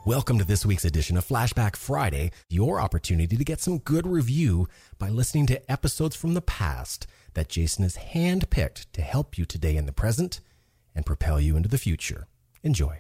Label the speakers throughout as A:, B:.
A: Welcome to this week's edition of Flashback Friday, your opportunity to get some good review by listening to episodes from the past that Jason has handpicked to help you today in the present and propel you into the future. Enjoy.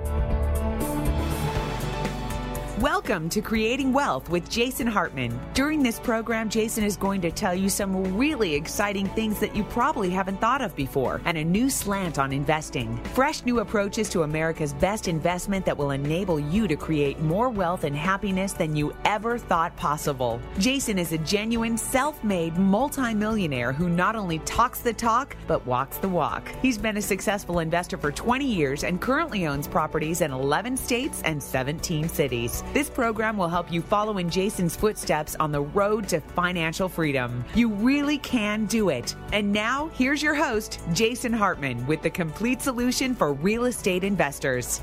B: Welcome to Creating Wealth with Jason Hartman. During this program, Jason is going to tell you some really exciting things that you probably haven't thought of before and a new slant on investing. Fresh new approaches to America's best investment that will enable you to create more wealth and happiness than you ever thought possible. Jason is a genuine, self-made multimillionaire who not only talks the talk, but walks the walk. He's been a successful investor for 20 years and currently owns properties in 11 states and 17 cities. This program will help you follow in Jason's footsteps on the road to financial freedom. You really can do it. And now, here's your host, Jason Hartman, with the complete solution for real estate investors.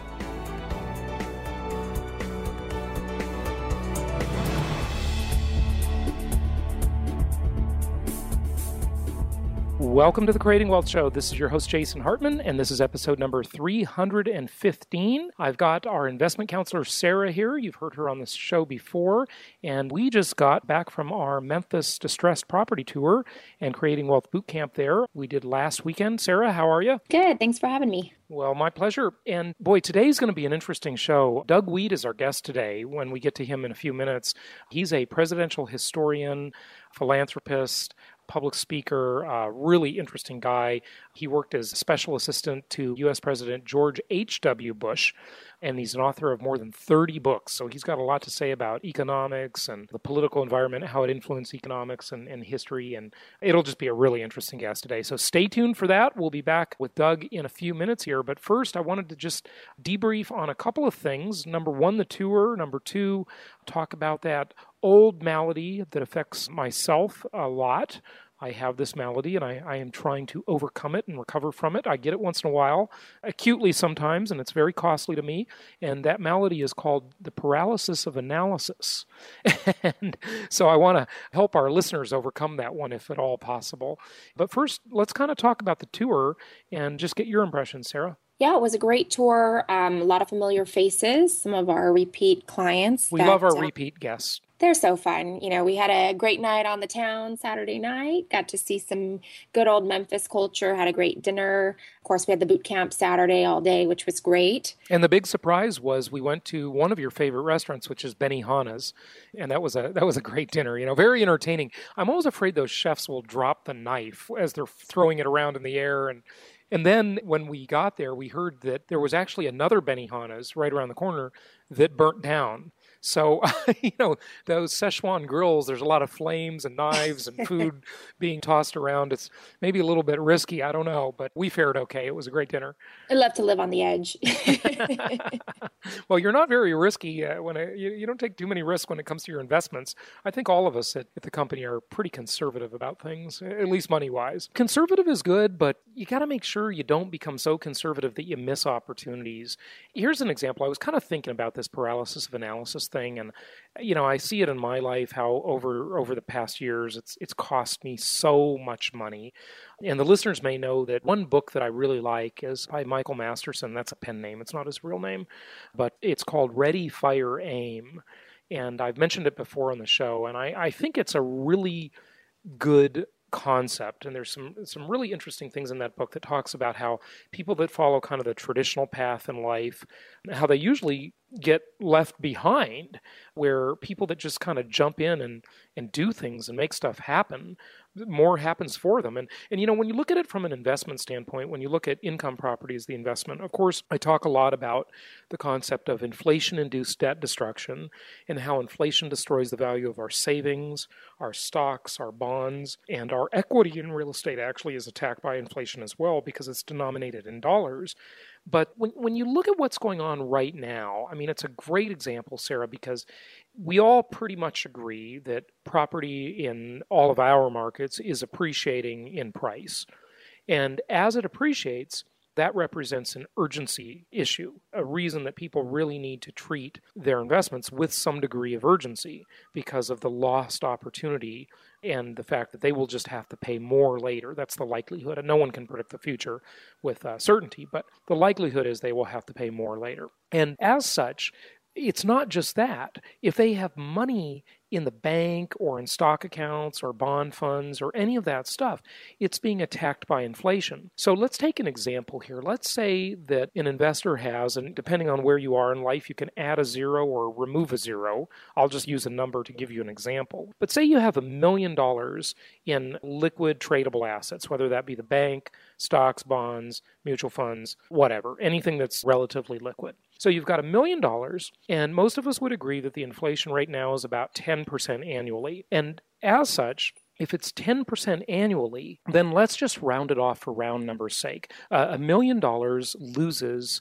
C: Welcome to the Creating Wealth Show. This is your host, Jason Hartman, and this is episode number 315. I've got our investment counselor, Sarah, here. You've heard her on this show before, and we just got back from our Memphis Distressed Property Tour and Creating Wealth Boot Camp there. We did last weekend. Sarah, how are you?
D: Good. Thanks for having me.
C: Well, my pleasure. And boy, today's going to be an interesting show. Doug Weed is our guest today when we get to him in a few minutes. He's a presidential historian, philanthropist, public speaker, really interesting guy. He worked as special assistant to U.S. President George H.W. Bush, and he's an author of more than 30 books. So he's got a lot to say about economics and the political environment, how it influenced economics and history, and it'll just be a really interesting guest today. So stay tuned for that. We'll be back with Doug in a few minutes here, but first I wanted to just debrief on a couple of things. Number one, the tour. Number two, talk about that old malady that affects myself a lot. I have this malady, and I am trying to overcome it and recover from it. I get it once in a while, acutely sometimes, and it's very costly to me. And that malady is called the paralysis of analysis. And so I want to help our listeners overcome that one if at all possible. But first, let's kind of talk about the tour and just get your impressions, Sarah.
D: Yeah, it was a great tour. A lot of familiar faces, some of our repeat clients.
C: We love our repeat guests.
D: They're so fun. You know, we had a great night on the town Saturday night, got to see some good old Memphis culture, had a great dinner. Of course, we had the boot camp Saturday all day, which was great.
C: And the big surprise was we went to one of your favorite restaurants, which is Benihana's, and that was a great dinner, you know, very entertaining. I'm always afraid those chefs will drop the knife as they're throwing it around in the air. And then when we got there, we heard that there was actually another Benihana's right around the corner that burnt down. So, you know, those Szechuan grills, there's a lot of flames and knives and food being tossed around. It's maybe a little bit risky. I don't know, but we fared okay. It was a great dinner.
D: I love to live on the edge.
C: Well, you're not very risky. You don't take too many risks when it comes to your investments. I think all of us at the company are pretty conservative about things, at least money-wise. Conservative is good, but you got to make sure you don't become so conservative that you miss opportunities. Here's an example. I was kind of thinking about this paralysis of analysis thing, and you know, I see it in my life how over the past years it's cost me so much money. And the listeners may know that one book that I really like is by Michael Masterson. That's a pen name. It's not his real name, but it's called Ready, Fire, Aim. And I've mentioned it before on the show, and I think it's a really good concept, and there's some really interesting things in that book that talks about how people that follow kind of the traditional path in life, how they usually get left behind, where people that just kind of jump in and do things and make stuff happen, more happens for them. And you know, when you look at it from an investment standpoint, when you look at income property as the investment, of course, I talk a lot about the concept of inflation-induced debt destruction and how inflation destroys the value of our savings, our stocks, our bonds, and our equity in real estate actually is attacked by inflation as well because it's denominated in dollars. But when you look at what's going on right now, I mean, it's a great example, Sarah, because we all pretty much agree that property in all of our markets is appreciating in price. And as it appreciates, that represents an urgency issue, a reason that people really need to treat their investments with some degree of urgency because of the lost opportunity and the fact that they will just have to pay more later. That's the likelihood. And no one can predict the future with certainty, but the likelihood is they will have to pay more later. And as such, it's not just that. If they have money in the bank or in stock accounts or bond funds or any of that stuff, it's being attacked by inflation. So let's take an example here. Let's say that an investor has, and depending on where you are in life, you can add a zero or remove a zero. I'll just use a number to give you an example. But say you have $1 million in liquid tradable assets, whether that be the bank, stocks, bonds, mutual funds, whatever, anything that's relatively liquid. So you've got $1 million, and most of us would agree that the inflation rate now is about 10% annually. And as such, if it's 10% annually, then let's just round it off for round numbers' sake. $1 million loses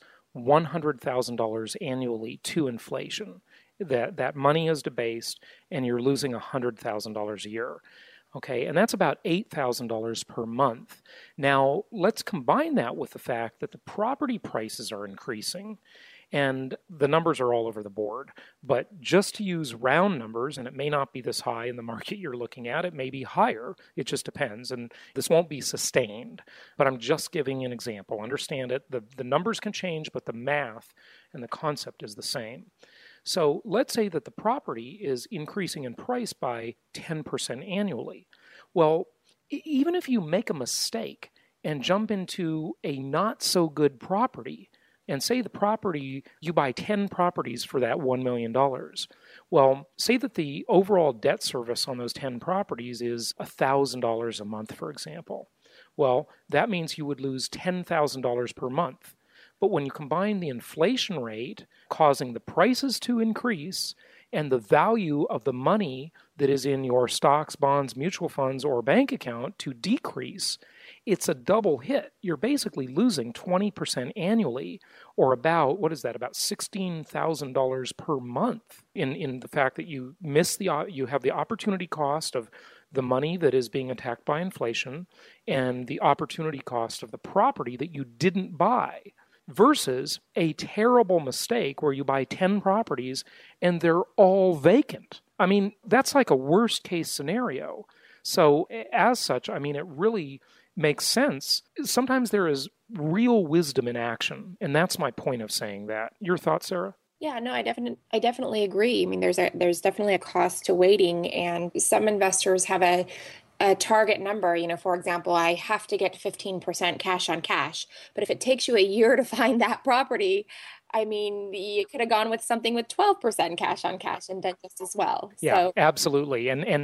C: $100,000 annually to inflation. That money is debased, and you're losing $100,000 a year. Okay, and that's about $8,000 per month. Now, let's combine that with the fact that the property prices are increasing, and the numbers are all over the board. But just to use round numbers, and it may not be this high in the market you're looking at, it may be higher. It just depends, and this won't be sustained. But I'm just giving an example. Understand it. The numbers can change, but the math and the concept is the same. So let's say that the property is increasing in price by 10% annually. Well, even if you make a mistake and jump into a not so good property, and say the property, you buy 10 properties for that $1 million. Well, say that the overall debt service on those 10 properties is $1,000 a month, for example. Well, that means you would lose $10,000 per month. But when you combine the inflation rate causing the prices to increase and the value of the money that is in your stocks, bonds, mutual funds, or bank account to decrease, it's a double hit. You're basically losing 20% annually, or about, what is that, about $16,000 per month in the fact that you you have the opportunity cost of the money that is being attacked by inflation and the opportunity cost of the property that you didn't buy, versus a terrible mistake where you buy 10 properties and they're all vacant. I mean, that's like a worst case scenario. So as such, I mean, it really makes sense. Sometimes there is real wisdom in action, and that's my point of saying that. Your thoughts, Sarah?
D: Yeah, no, I definitely agree. I mean, there's definitely a cost to waiting, and some investors have a target number. You know, for example, I have to get 15% cash on cash. But if it takes you a year to find that property, I mean, you could have gone with something with 12% cash on cash and done just as well.
C: Yeah,
D: so.
C: Absolutely. And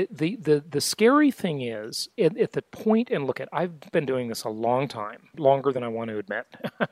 C: the scary thing is at the point, and look, I've been doing this a long time, longer than I want to admit.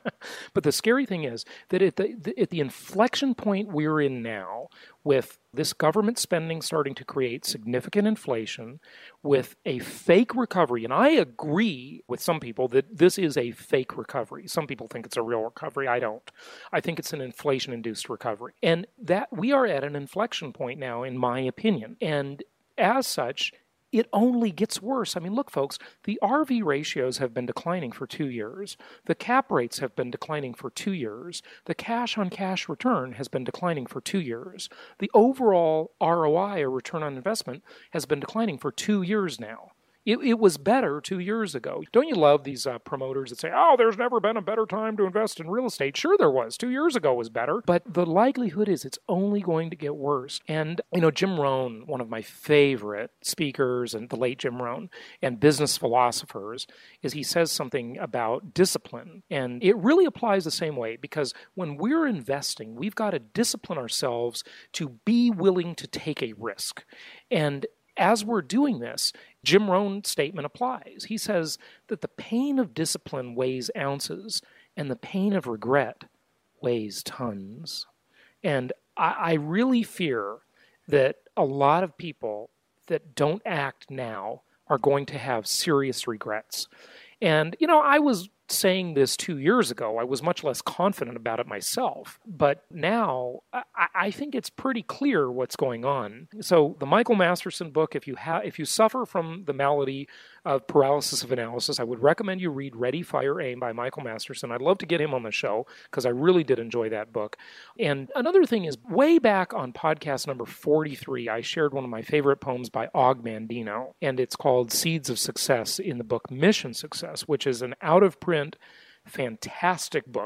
C: But the scary thing is that at the inflection point we're in now, with this government spending starting to create significant inflation, with a fake recovery, and I agree with some people that this is a fake recovery. Some people think it's a real recovery. I don't. I think it's an inflation-induced recovery. And that we are at an inflection point now, in my opinion. And as such, it only gets worse. I mean, look, folks, the RV ratios have been declining for 2 years. The cap rates have been declining for 2 years. The cash-on-cash return has been declining for 2 years. The overall ROI, or return on investment, has been declining for 2 years now. It was better 2 years ago. Don't you love these promoters that say, oh, there's never been a better time to invest in real estate? Sure there was. 2 years ago was better. But the likelihood is it's only going to get worse. And, you know, Jim Rohn, one of my favorite speakers, and the late Jim Rohn, and business philosophers, is he says something about discipline. And it really applies the same way, because when we're investing, we've got to discipline ourselves to be willing to take a risk. And as we're doing this, Jim Rohn's statement applies. He says that the pain of discipline weighs ounces, and the pain of regret weighs tons. And I really fear that a lot of people that don't act now are going to have serious regrets. And, you know, I was saying this 2 years ago. I was much less confident about it myself. But now I think it's pretty clear what's going on. So the Michael Masterson book, if you suffer from the malady of paralysis of analysis, I would recommend you read Ready, Fire, Aim by Michael Masterson. I'd love to get him on the show because I really did enjoy that book. And another thing is, way back on podcast number 43, I shared one of my favorite poems by Og Mandino, and it's called Seeds of Success in the book Mission Success, which is an out-of-print fantastic book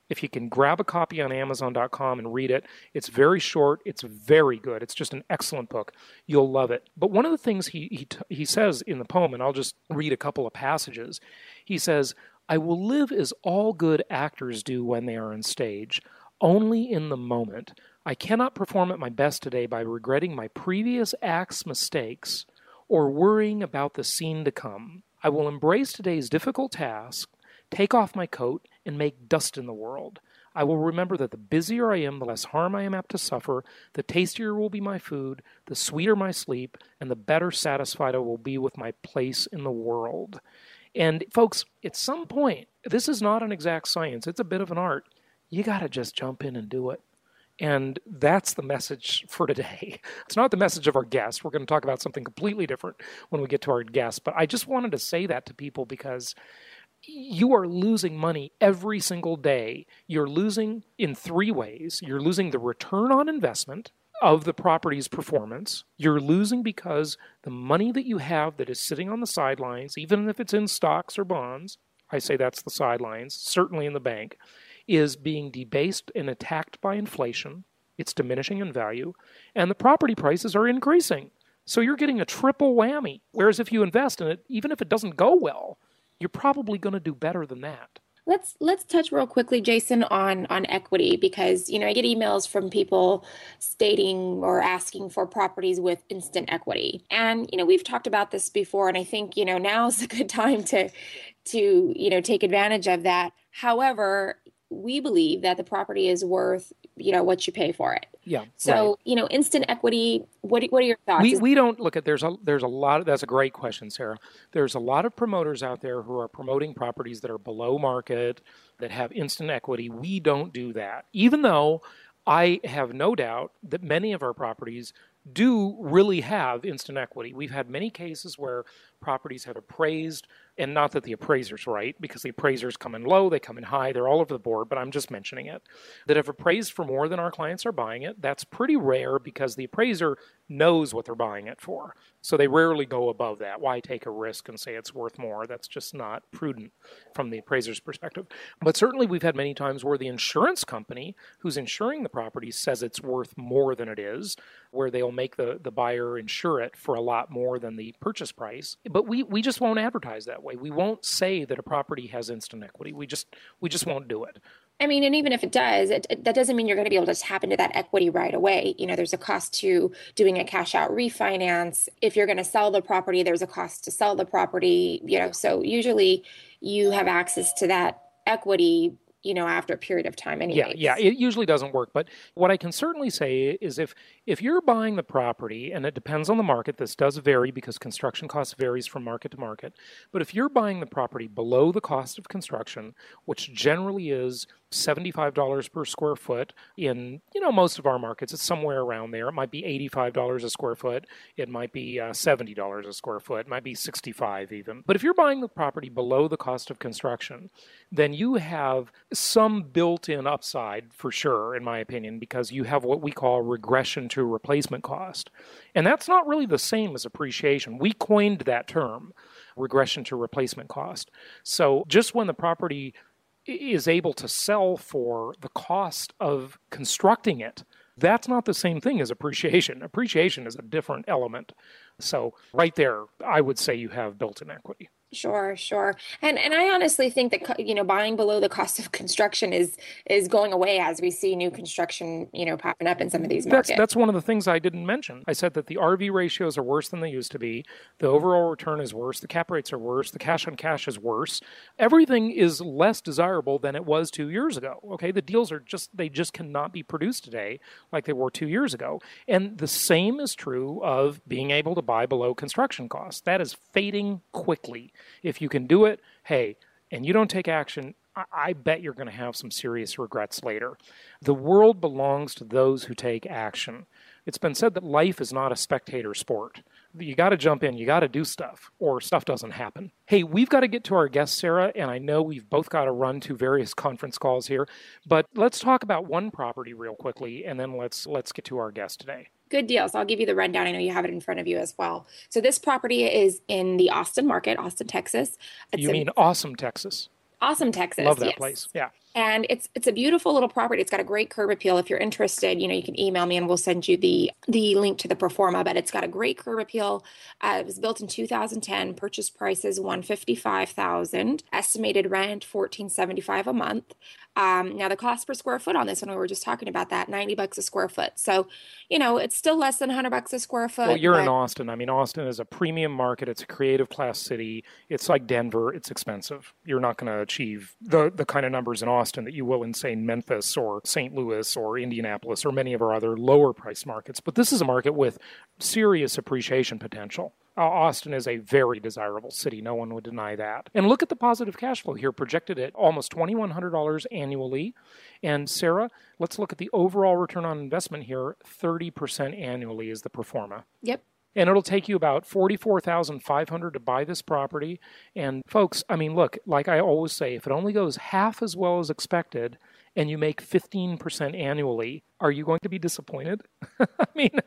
C: If you can grab a copy on Amazon.com and read it, it's very short. It's very good. It's just an excellent book. You'll love it. But one of the things he says in the poem, and I'll just read a couple of passages, he says, "I will live as all good actors do when they are on stage, only in the moment. I cannot perform at my best today by regretting my previous act's mistakes or worrying about the scene to come. I will embrace today's difficult task, take off my coat, and make dust in the world. I will remember that the busier I am, the less harm I am apt to suffer, the tastier will be my food, the sweeter my sleep, and the better satisfied I will be with my place in the world." And folks, at some point, this is not an exact science. It's a bit of an art. You got to just jump in and do it. And that's the message for today. It's not the message of our guest. We're going to talk about something completely different when we get to our guest. But I just wanted to say that to people because you are losing money every single day. You're losing in three ways. You're losing the return on investment of the property's performance. You're losing because the money that you have that is sitting on the sidelines, even if it's in stocks or bonds, I say that's the sidelines, certainly in the bank, is being debased and attacked by inflation. It's diminishing in value, and the property prices are increasing. So you're getting a triple whammy. Whereas if you invest in it, even if it doesn't go well, you're probably going to do better than that.
D: Let's touch real quickly, Jason, on equity, because, I get emails from people stating or asking for properties with instant equity. And, we've talked about this before, and I think, now's a good time to take advantage of that. However, we believe that the property is worth, what you pay for it.
C: Yeah.
D: So,
C: right.
D: Instant equity, what are your thoughts?
C: We don't look at, there's a lot of, that's a great question, Sarah. There's a lot of promoters out there who are promoting properties that are below market, that have instant equity. We don't do that. Even though I have no doubt that many of our properties do really have instant equity. We've had many cases where properties have appraised, and not that the appraiser's right, because the appraisers come in low, they come in high, they're all over the board, but I'm just mentioning it, that have appraised for more than our clients are buying it. That's pretty rare because the appraiser knows what they're buying it for. So they rarely go above that. Why take a risk and say it's worth more? That's just not prudent from the appraiser's perspective. But certainly we've had many times where the insurance company who's insuring the property says it's worth more than it is, where they'll make the buyer insure it for a lot more than the purchase price. But we just won't advertise that way. We won't say that a property has instant equity. We just won't do it.
D: I mean, and even if it does, that doesn't mean you're going to be able to tap into that equity right away. There's a cost to doing a cash out refinance. If you're going to sell the property, there's a cost to sell the property, so usually you have access to that equity, after a period of time anyway.
C: Yeah, it usually doesn't work. But what I can certainly say is if you're buying the property, and it depends on the market, this does vary because construction cost varies from market to market, but if you're buying the property below the cost of construction, which generally is $75 per square foot in, most of our markets, it's somewhere around there. It might be $85 a square foot. It might be $70 a square foot. It might be $65 even. But if you're buying the property below the cost of construction, then you have some built-in upside for sure, in my opinion, because you have what we call regression to replacement cost. And that's not really the same as appreciation. We coined that term, regression to replacement cost. So just when the property is able to sell for the cost of constructing it, that's not the same thing as appreciation. Appreciation is a different element. So right there, I would say you have built-in equity.
D: Sure. And I honestly think that, buying below the cost of construction is going away as we see new construction, popping up in some of these markets.
C: That's one of the things I didn't mention. I said that the RV ratios are worse than they used to be. The overall return is worse. The cap rates are worse. The cash on cash is worse. Everything is less desirable than it was 2 years ago. Okay. The deals they just cannot be produced today like they were 2 years ago. And the same is true of being able to buy below construction costs. That is fading quickly. If you can do it, hey, and you don't take action, I bet you're going to have some serious regrets later. The world belongs to those who take action. It's been said that life is not a spectator sport. You got to jump in, you got to do stuff, or stuff doesn't happen. Hey, we've got to get to our guest, Sarah, and I know we've both got to run to various conference calls here, but let's talk about one property real quickly, and then let's get to our guest today.
D: Good deal. So I'll give you the rundown. I know you have it in front of you as well. So this property is in the Austin market, Austin, Texas.
C: You mean Awesome, Texas?
D: Awesome, Texas.
C: Love that
D: yes.
C: place. Yeah.
D: And it's a beautiful little property. It's got a great curb appeal. If you're interested, you can email me and we'll send you the link to the pro forma. But it's got a great curb appeal. It was built in 2010. Purchase price is $155,000. Estimated rent $1,475 a month. Now the cost per square foot on this one, we were just talking about that, $90 a square foot. So, it's still less than $100 a square foot.
C: Well, you're in Austin. I mean, Austin is a premium market. It's a creative class city. It's like Denver. It's expensive. You're not going to achieve the kind of numbers in Austin that you will in, say, Memphis or St. Louis or Indianapolis or many of our other lower price markets. But this is a market with serious appreciation potential. Austin is a very desirable city. No one would deny that. And look at the positive cash flow here, projected at almost $2,100 annually. And Sarah, let's look at the overall return on investment here. 30% annually is the pro forma.
D: Yep.
C: And it'll take you about $44,500 to buy this property. And folks, I mean, look, like I always say, if it only goes half as well as expected and you make 15% annually, are you going to be disappointed? I mean,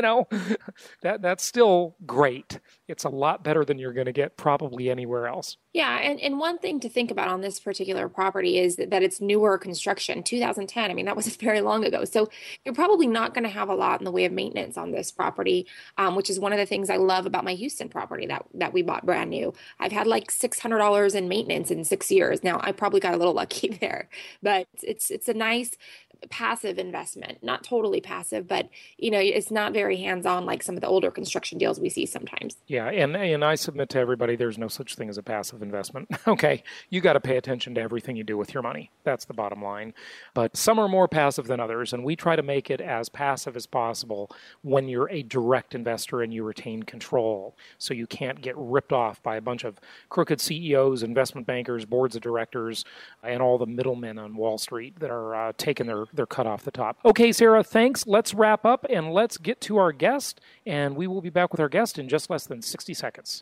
C: that's still great. It's a lot better than you're going to get probably anywhere else.
D: Yeah, and one thing to think about on this particular property is that it's newer construction, 2010. I mean, that was very long ago. So you're probably not going to have a lot in the way of maintenance on this property, which is one of the things I love about my Houston property that we bought brand new. I've had like $600 in maintenance in 6 years. Now, I probably got a little lucky there, but it's a nice passive investment, not totally passive, but it's not very hands-on like some of the older construction deals we see sometimes.
C: Yeah, and I submit to everybody there's no such thing as a passive investment. Okay, you got to pay attention to everything you do with your money. That's the bottom line. But some are more passive than others, and we try to make it as passive as possible when you're a direct investor and you retain control, so you can't get ripped off by a bunch of crooked CEOs, investment bankers, boards of directors, and all the middlemen on Wall Street that are taking their cut off the top. Okay, Sarah, thanks. Let's wrap up and let's get to our guest, and we will be back with our guest in just less than 60 seconds.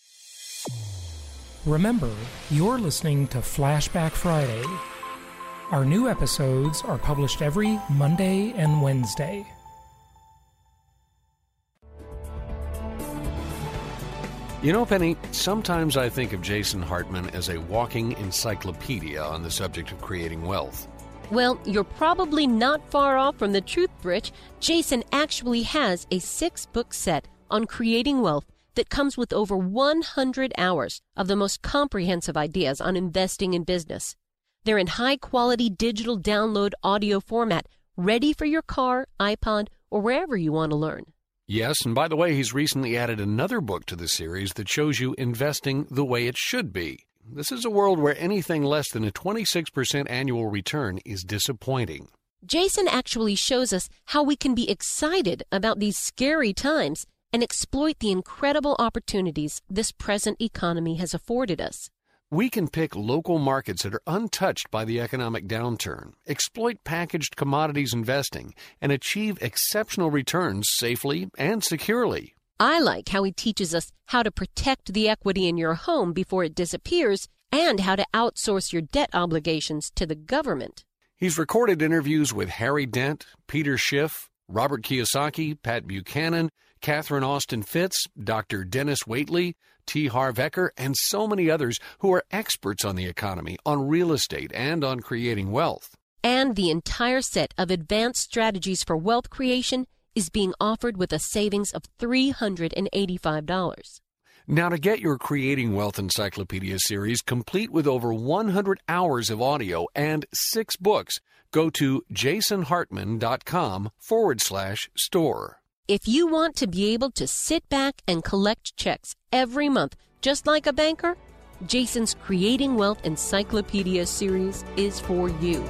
C: Remember, you're listening to Flashback Friday. Our new episodes are published every Monday and Wednesday.
E: Penny, sometimes I think of Jason Hartman as a walking encyclopedia on the subject of creating wealth.
F: Well, you're probably not far off from the truth, Britch. Jason actually has a 6-book set on creating wealth that comes with over 100 hours of the most comprehensive ideas on investing in business. They're in high-quality digital download audio format, ready for your car, iPod, or wherever you want to learn.
E: Yes, and by the way, he's recently added another book to the series that shows you investing the way it should be. This is a world where anything less than a 26% annual return is disappointing.
F: Jason actually shows us how we can be excited about these scary times and exploit the incredible opportunities this present economy has afforded us.
E: We can pick local markets that are untouched by the economic downturn, exploit packaged commodities investing, and achieve exceptional returns safely and securely.
F: I like how he teaches us how to protect the equity in your home before it disappears and how to outsource your debt obligations to the government.
E: He's recorded interviews with Harry Dent, Peter Schiff, Robert Kiyosaki, Pat Buchanan, Catherine Austin Fitts, Dr. Dennis Waitley, T. Harv Eker, and so many others who are experts on the economy, on real estate, and on creating wealth.
F: And the entire set of advanced strategies for wealth creation is being offered with a savings of $385.
E: Now, to get your Creating Wealth Encyclopedia series complete with over 100 hours of audio and 6 books, go to jasonhartman.com/store.
F: If you want to be able to sit back and collect checks every month, just like a banker, Jason's Creating Wealth Encyclopedia series is for you.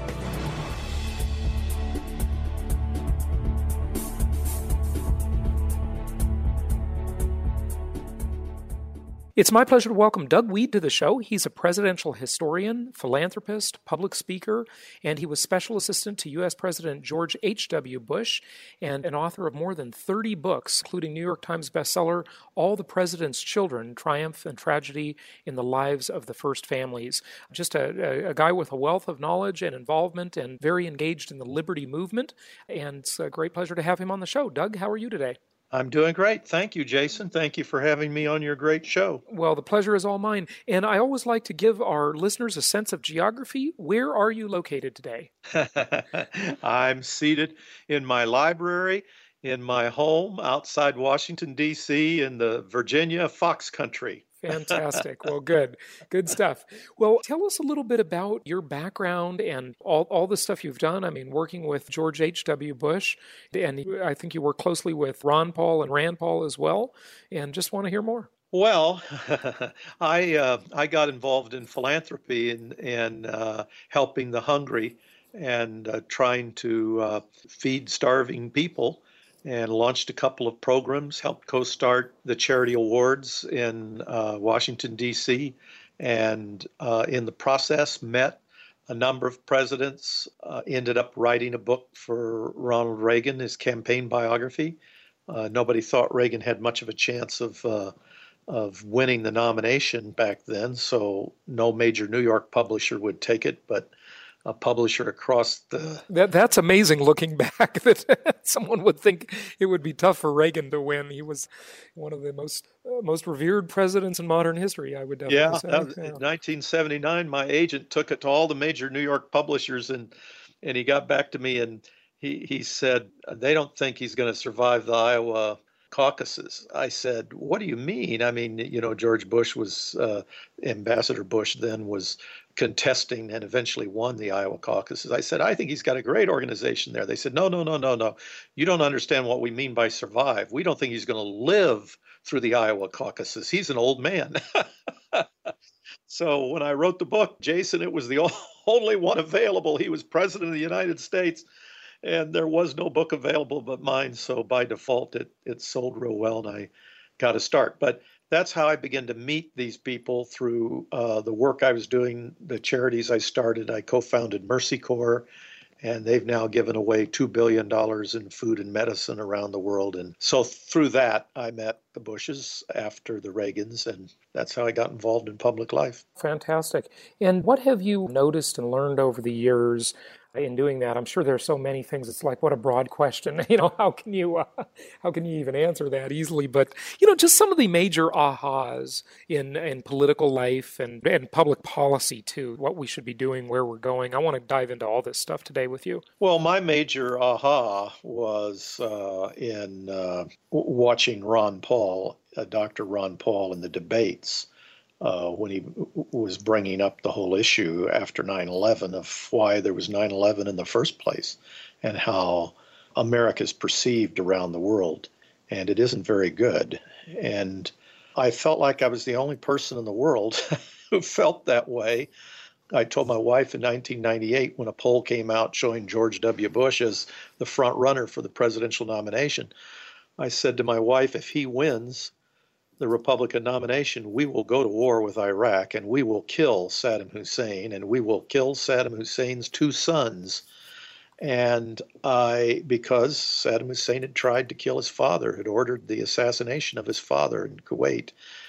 C: It's my pleasure to welcome Doug Weed to the show. He's a presidential historian, philanthropist, public speaker, and he was special assistant to U.S. President George H.W. Bush and an author of more than 30 books, including New York Times bestseller, All the President's Children, Triumph and Tragedy in the Lives of the First Families. Just a guy with a wealth of knowledge and involvement and very engaged in the liberty movement, and it's a great pleasure to have him on the show. Doug, how are you today?
G: I'm doing great. Thank you, Jason. Thank you for having me on your great show.
C: Well, the pleasure is all mine. And I always like to give our listeners a sense of geography. Where are you located today?
G: I'm seated in my library in my home outside Washington, D.C. in the Virginia Fox Country.
C: Fantastic. Well, good. Good stuff. Well, tell us a little bit about your background and all the stuff you've done. I mean, working with George H.W. Bush, and I think you work closely with Ron Paul and Rand Paul as well, and just want to hear more.
G: Well, I got involved in philanthropy and helping the hungry and trying to feed starving people, and launched a couple of programs, helped co-start the Charity Awards in Washington, D.C., and in the process met a number of presidents, ended up writing a book for Ronald Reagan, his campaign biography. Nobody thought Reagan had much of a chance of winning the nomination back then, so no major New York publisher would take it, but a publisher across the...
C: That's amazing looking back that someone would think it would be tough for Reagan to win. He was one of the most revered presidents in modern history, I would definitely say.
G: In 1979, my agent took it to all the major New York publishers, and he got back to me and he said, they don't think he's going to survive the Iowa caucuses. I said, what do you mean? I mean, George Bush was, Ambassador Bush then was contesting and eventually won the Iowa caucuses. I said, I think he's got a great organization there. They said, no. You don't understand what we mean by survive. We don't think he's going to live through the Iowa caucuses. He's an old man. So when I wrote the book, Jason, it was the only one available. He was president of the United States, and there was no book available but mine. So by default, it sold real well, and I got a start. But that's how I began to meet these people through the work I was doing, the charities I started. I co-founded Mercy Corps, and they've now given away $2 billion in food and medicine around the world. And so through that, I met the Bushes after the Reagans, and that's how I got involved in public life.
C: Fantastic. And what have you noticed and learned over the years in doing that? I'm sure there's so many things. It's like, what a broad question. How can you even answer that easily? But, just some of the major ahas in political life and public policy too, what we should be doing, where we're going. I want to dive into all this stuff today with you.
G: Well, my major aha was in watching Ron Paul, Dr. Ron Paul in the debates. When he was bringing up the whole issue after 9/11 of why there was 9/11 in the first place and how America is perceived around the world. And it isn't very good. And I felt like I was the only person in the world who felt that way. I told my wife in 1998 when a poll came out showing George W. Bush as the front runner for the presidential nomination, I said to my wife, if he wins the Republican nomination, we will go to war with Iraq and we will kill Saddam Hussein and we will kill Saddam Hussein's two sons. And because Saddam Hussein had tried to kill his father, had ordered the assassination of his father in Kuwait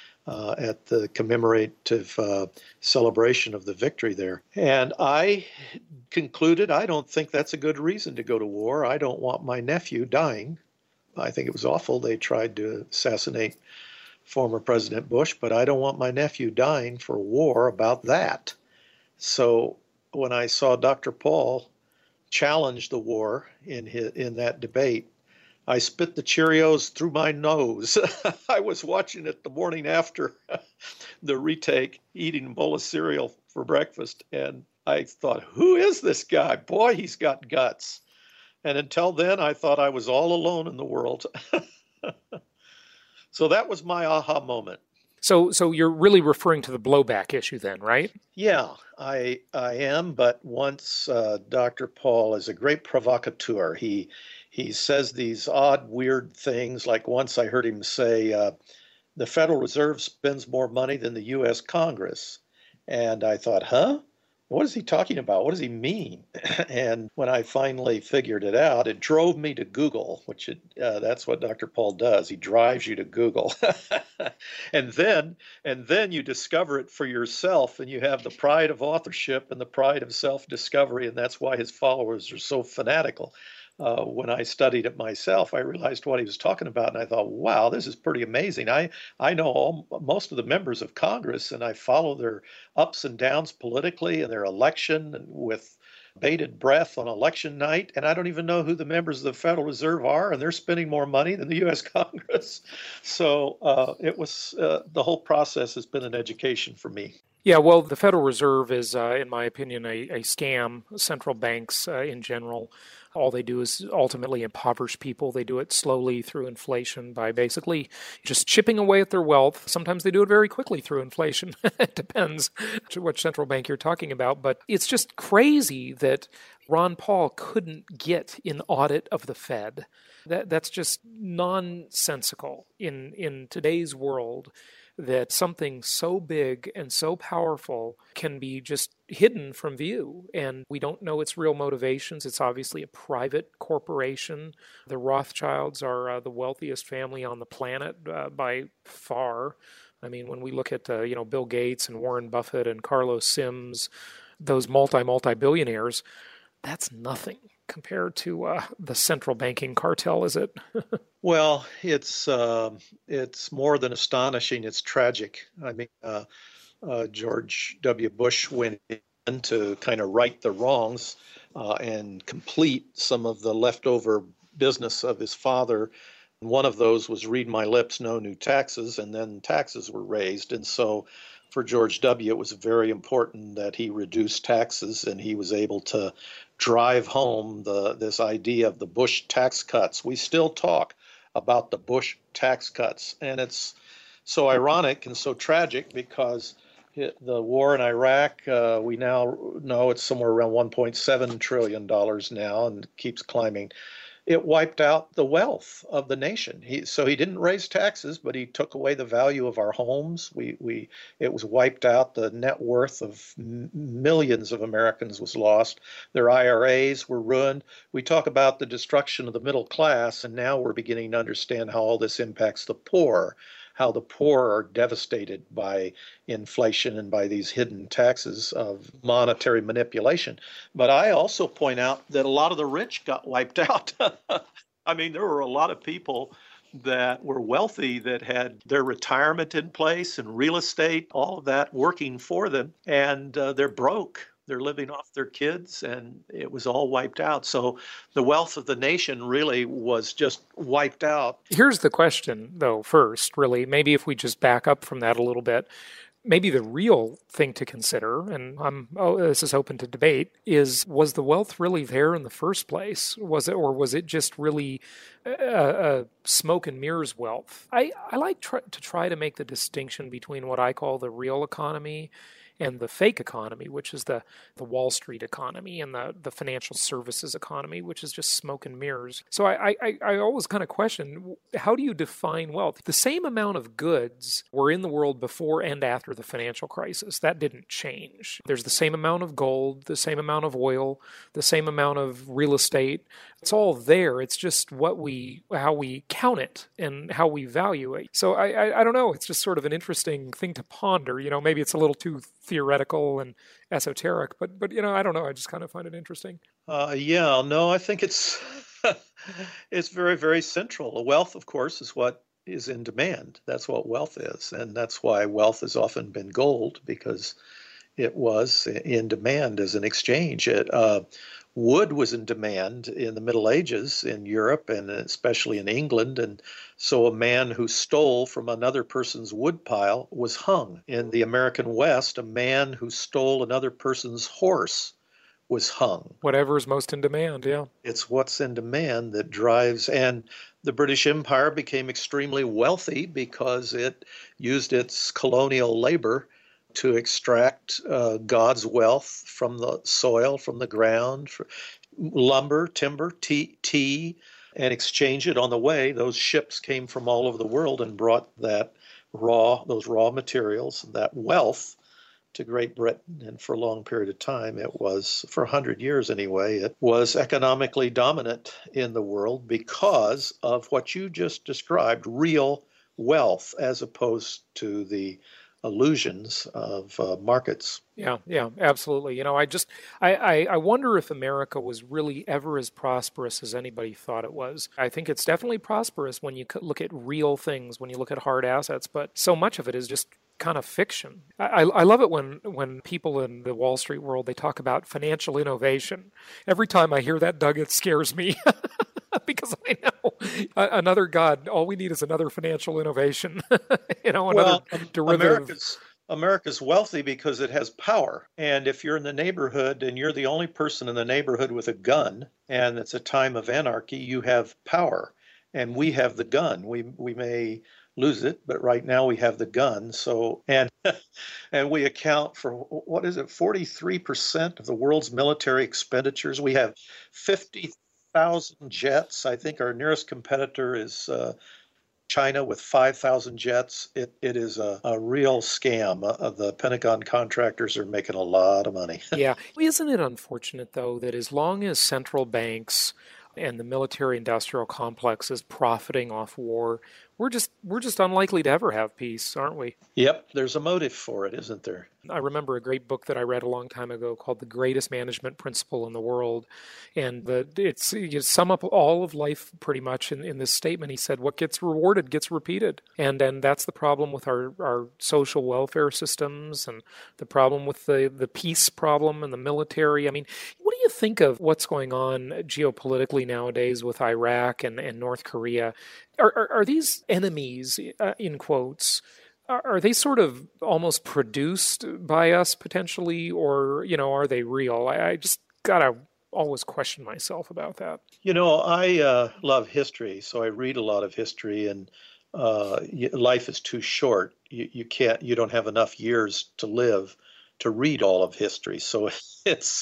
G: at the commemorative celebration of the victory there. And I concluded, I don't think that's a good reason to go to war. I don't want my nephew dying. I think it was awful they tried to assassinate former President Bush, but I don't want my nephew dying for war about that. So when I saw Dr. Paul challenge the war in that debate, I spit the Cheerios through my nose. I was watching it the morning after the retake, eating a bowl of cereal for breakfast, and I thought, who is this guy? Boy, he's got guts. And until then, I thought I was all alone in the world. So that was my aha moment.
C: So you're really referring to the blowback issue then, right?
G: Yeah, I am. But once Dr. Paul is a great provocateur. He says these odd, weird things. Like once I heard him say, the Federal Reserve spends more money than the U.S. Congress. And I thought, huh? What is he talking about? What does he mean? And when I finally figured it out, it drove me to Google, which that's what Dr. Paul does. He drives you to Google. and then you discover it for yourself, and you have the pride of authorship and the pride of self-discovery, and that's why his followers are so fanatical. when I studied it myself, I realized what he was talking about, and I thought, wow, this is pretty amazing. I know most of the members of Congress, and I follow their ups and downs politically and their election and with bated breath on election night, and I don't even know who the members of the Federal Reserve are, and they're spending more money than the U.S. Congress. So the whole process has been an education for me.
C: Yeah, well, the Federal Reserve is, in my opinion, a scam. Central banks in general, all they do is ultimately impoverish people. They do it slowly through inflation by basically just chipping away at their wealth. Sometimes they do it very quickly through inflation. It depends which central bank you're talking about. But it's just crazy that Ron Paul couldn't get an audit of the Fed. That's just nonsensical in today's world, that something so big and so powerful can be just hidden from view, and we don't know its real motivations. It's obviously a private corporation. The Rothschilds are the wealthiest family on the planet by far. I mean, when we look at Bill Gates and Warren Buffett and Carlos Sims, those multi-billionaires, that's nothing compared to the central banking cartel, is it?
G: Well, it's more than astonishing. It's tragic. I mean, George W. Bush went in to kind of right the wrongs and complete some of the leftover business of his father. One of those was read my lips, no new taxes, and then taxes were raised. And so for George W., it was very important that he reduced taxes, and he was able to drive home this idea of the Bush tax cuts. We still talk about the Bush tax cuts, and it's so ironic and so tragic because the war in Iraq, we now know it's somewhere around $1.7 trillion now and keeps climbing. It wiped out the wealth of the nation. So he didn't raise taxes, but he took away the value of our homes. It was wiped out. The net worth of millions of Americans was lost. Their IRAs were ruined. We talk about the destruction of the middle class, and now we're beginning to understand how all this impacts the poor, how the poor are devastated by inflation and by these hidden taxes of monetary manipulation. But I also point out that a lot of the rich got wiped out. I mean, there were a lot of people that were wealthy that had their retirement in place and real estate, all of that working for them, and they're broke. They're living off their kids, and it was all wiped out. So the wealth of the nation really was just wiped out.
C: Here's the question, though, first, really. Maybe if we just back up from that a little bit, maybe the real thing to consider, and this is open to debate, was the wealth really there in the first place? Or was it just really smoke and mirrors wealth? I like to try to make the distinction between what I call the real economy and the fake economy, which is the Wall Street economy, and the financial services economy, which is just smoke and mirrors. So I always kind of question, how do you define wealth? The same amount of goods were in the world before and after the financial crisis. That didn't change. There's the same amount of gold, the same amount of oil, the same amount of real estate. It's all there. It's just how we count it and how we value it. So I don't know. It's just sort of an interesting thing to ponder. Maybe it's a little too theoretical and esoteric, but I don't know. I just kind of find it interesting.
G: I think it's it's very, very central. Wealth, of course, is what is in demand. That's what wealth is, and that's why wealth has often been gold, because it was in demand as an exchange. Wood was in demand in the Middle Ages in Europe and especially in England. And so a man who stole from another person's wood pile was hung. In the American West, a man who stole another person's horse was hung.
C: Whatever is most in demand, yeah.
G: It's what's in demand that drives. And the British Empire became extremely wealthy because it used its colonial labor to extract God's wealth from the soil, from the ground, lumber, timber, tea, and exchange it on the way. Those ships came from all over the world and brought those raw materials, that wealth, to Great Britain. And for a long period of time, it was, for 100 years anyway, it was economically dominant in the world because of what you just described, real wealth, as opposed to the illusions of markets.
C: Yeah, absolutely. I wonder if America was really ever as prosperous as anybody thought it was. I think it's definitely prosperous when you look at real things, when you look at hard assets, but so much of it is just kind of fiction. I love it when people in the Wall Street world, they talk about financial innovation. Every time I hear that, Doug, it scares me. Because I know another God, all we need is another financial innovation, another derivative.
G: America's wealthy because it has power. And if you're in the neighborhood and you're the only person in the neighborhood with a gun, and it's a time of anarchy, you have power. And we have the gun. We may lose it, but right now we have the gun. So, and we account for, 43% of the world's military expenditures. We have 50,000 jets. I think our nearest competitor is China with 5,000 jets. It is a real scam. The Pentagon contractors are making a lot of money.
C: Yeah. Isn't it unfortunate, though, that as long as central banks and the military-industrial complex is profiting off war, we're just unlikely to ever have peace, aren't we?
G: Yep, there's a motive for it, isn't there?
C: I remember a great book that I read a long time ago called The Greatest Management Principle in the World. And you sum up all of life pretty much in this statement. He said, what gets rewarded gets repeated. And that's the problem with our social welfare systems and the problem with the peace problem and the military. I mean, what do you think of what's going on geopolitically nowadays with Iraq and North Korea? Are these enemies, in quotes, are they sort of almost produced by us potentially, or, are they real? I just got to always question myself about that.
G: I love history, so I read a lot of history, and life is too short. You don't have enough years to live to read all of history. So it's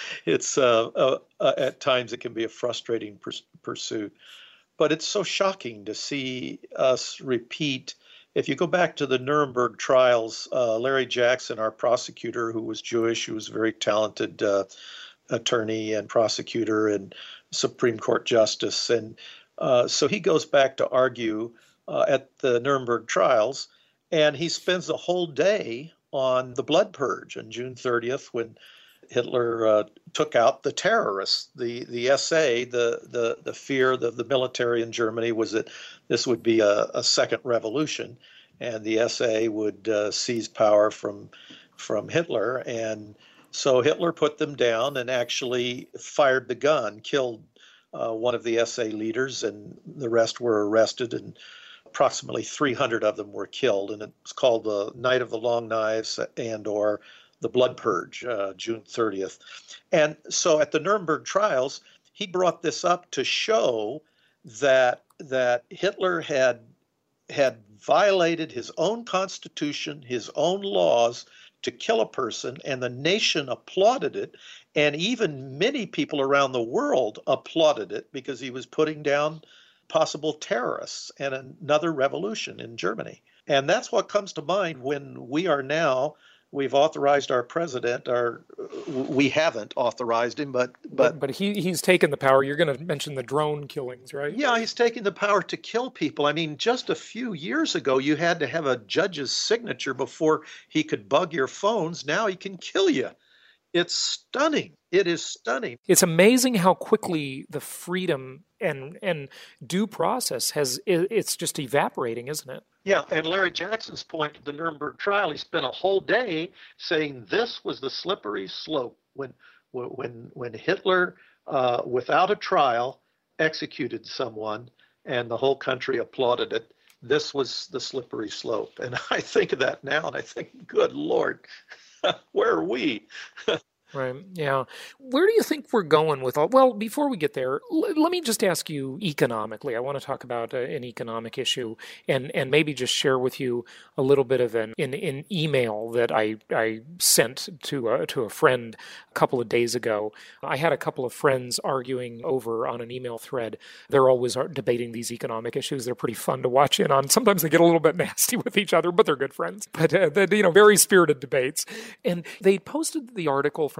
G: at times it can be a frustrating pursuit. But it's so shocking to see us repeat. If you go back to the Nuremberg trials, Larry Jackson, our prosecutor, who was Jewish, who was a very talented attorney and prosecutor and Supreme Court justice. And so he goes back to argue at the Nuremberg trials, and he spends the whole day on the blood purge on June 30th when Hitler took out the terrorists. The SA, the fear of the military in Germany was that this would be a second revolution, and the SA would seize power from Hitler. And so Hitler put them down and actually fired the gun, killed one of the SA leaders, and the rest were arrested, and approximately 300 of them were killed. And it's called the Night of the Long Knives and/or the Blood Purge, June 30th. And so at the Nuremberg trials, he brought this up to show that Hitler had violated his own constitution, his own laws to kill a person, and the nation applauded it. And even many people around the world applauded it because he was putting down possible terrorists and another revolution in Germany. And that's what comes to mind when we've authorized our president, we haven't authorized him, but
C: he's taken the power. You're going to mention the drone killings, right?
G: Yeah, he's taken the power to kill people. I mean, just a few years ago, you had to have a judge's signature before he could bug your phones. Now he can kill you. It's stunning. It is stunning.
C: It's amazing how quickly the freedom and due process it's just evaporating, isn't it?
G: Yeah, and Larry Jackson's point at the Nuremberg trial, he spent a whole day saying this was the slippery slope when Hitler, without a trial, executed someone, and the whole country applauded it. This was the slippery slope. And I think of that now, and I think, good Lord, where are we?
C: Right. Yeah. Where do you think we're going with all? Well, before we get there, let me just ask you economically. I want to talk about an economic issue and maybe just share with you a little bit of an email that I sent to a friend a couple of days ago. I had a couple of friends arguing over on an email thread. They're always debating these economic issues. They're pretty fun to watch in on. Sometimes they get a little bit nasty with each other, but they're good friends. But very spirited debates. And they posted the article from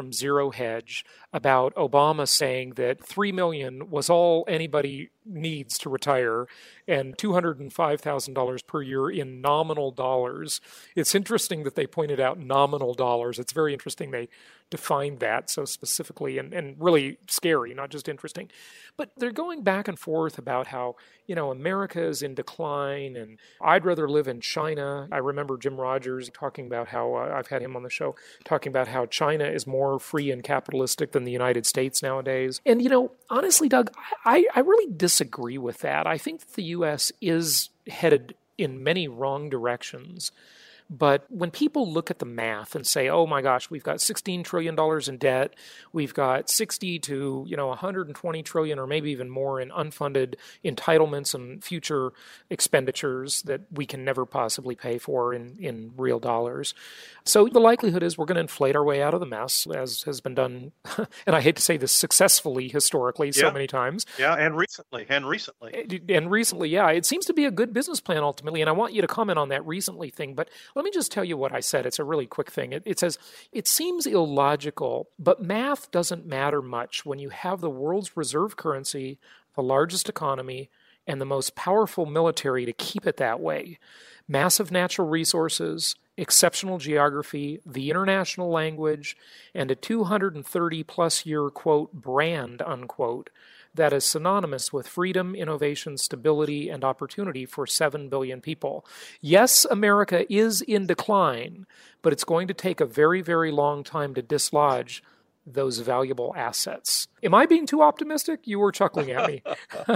C: from Zero Hedge about Obama saying that $3 million was all anybody needs to retire and $205,000 per year in nominal dollars. It's interesting that they pointed out nominal dollars. It's very interesting they defined that so specifically and really scary, not just interesting. But they're going back and forth about how, America is in decline and I'd rather live in China. I remember Jim Rogers talking about how, I've had him on the show, talking about how China is more free and capitalistic than the United States nowadays. And, honestly, Doug, I really disagree with that. I think that the U.S. is headed in many wrong directions. But when people look at the math and say, oh my gosh, we've got $16 trillion in debt, we've got 60 to 120 trillion or maybe even more in unfunded entitlements and future expenditures that we can never possibly pay for in real dollars. So the likelihood is we're going to inflate our way out of the mess, as has been done, and I hate to say this, successfully historically so many times.
G: Yeah, and recently.
C: And recently, yeah. It seems to be a good business plan ultimately, and I want you to comment on that recently thing, but let me just tell you what I said. It's a really quick thing. It says, it seems illogical, but math doesn't matter much when you have the world's reserve currency, the largest economy, and the most powerful military to keep it that way. Massive natural resources, exceptional geography, the international language, and a 230-plus year, quote, brand, unquote, that is synonymous with freedom, innovation, stability, and opportunity for 7 billion people. Yes, America is in decline, but it's going to take a very, very long time to dislodge those valuable assets. Am I being too optimistic? You were chuckling at me.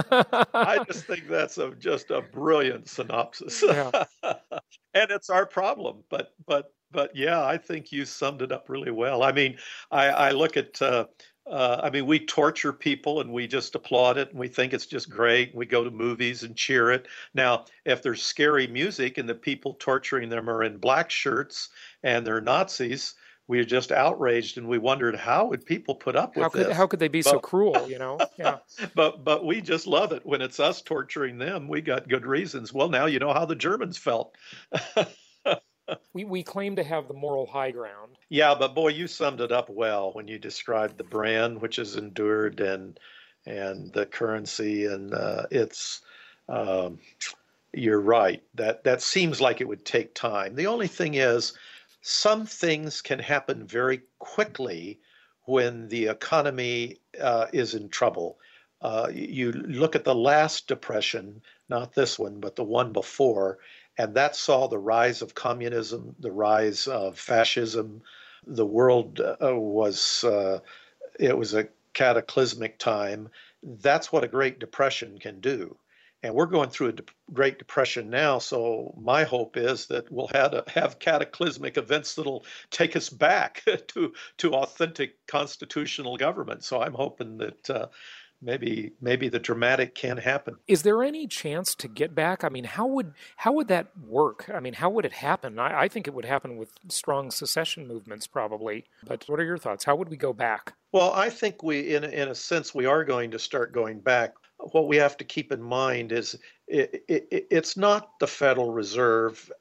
G: I just think that's just a brilliant synopsis.
C: Yeah.
G: And it's our problem. But yeah, I think you summed it up really well. I mean, I look at... we torture people and we just applaud it and we think it's just great. We go to movies and cheer it. Now, if there's scary music and the people torturing them are in black shirts and they're Nazis, we're just outraged and we wondered, how would people put up with this?
C: How could they be so cruel, Yeah.
G: But we just love it. When it's us torturing them, we got good reasons. Well, now you know how the Germans felt.
C: We claim to have the moral high ground.
G: Yeah, but boy, you summed it up well when you described the brand, which has endured, and the currency, and it's. You're right. That seems like it would take time. The only thing is, some things can happen very quickly when the economy is in trouble. You look at the last depression, not this one, but the one before. And that saw the rise of communism, the rise of fascism. The world was a cataclysmic time. That's what a Great Depression can do. And we're going through a Great Depression now. So my hope is that we'll have cataclysmic events that'll take us back to authentic constitutional government. So I'm hoping that maybe the dramatic can happen.
C: Is there any chance to get back? I mean, how would that work? I mean, how would it happen? I think it would happen with strong secession movements probably. But what are your thoughts? How would we go back?
G: Well, I think we, in a sense, we are going to start going back. What we have to keep in mind is it's not the Federal Reserve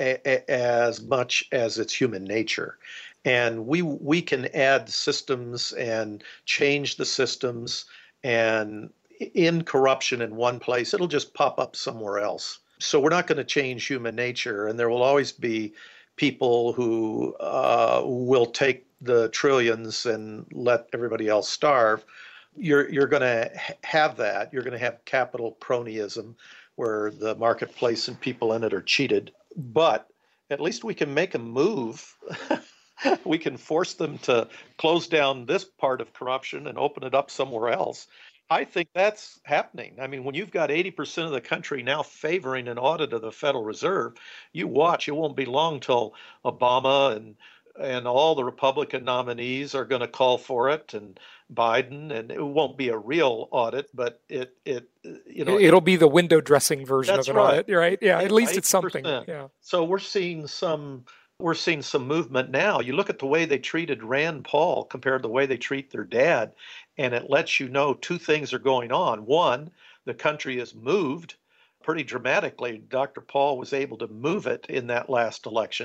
G: as much as it's human nature. And we can add systems and change the systems. And in corruption in one place, it'll just pop up somewhere else. So we're not going to change human nature, and there will always be people who will take the trillions and let everybody else starve. You're going to have that. You're going to have capital cronyism, where the marketplace and people in it are cheated. But at least we can make them move. We can force them to close down this part of corruption and open it up somewhere else. I think that's happening. I mean, when you've got 80% of the country now favoring an audit of the Federal Reserve, you watch, it won't be long till Obama and all the Republican nominees are going to call for it, and Biden, and it won't be a real audit, but it'll
C: be the window dressing version of an audit, right? Yeah, at least 80%. It's something. Yeah.
G: So we're seeing some movement now. You look at the way they treated Rand Paul compared to the way they treat their dad, and it lets you know two things are going on. One, the country has moved pretty dramatically. Dr. Paul was able to move it in that last election.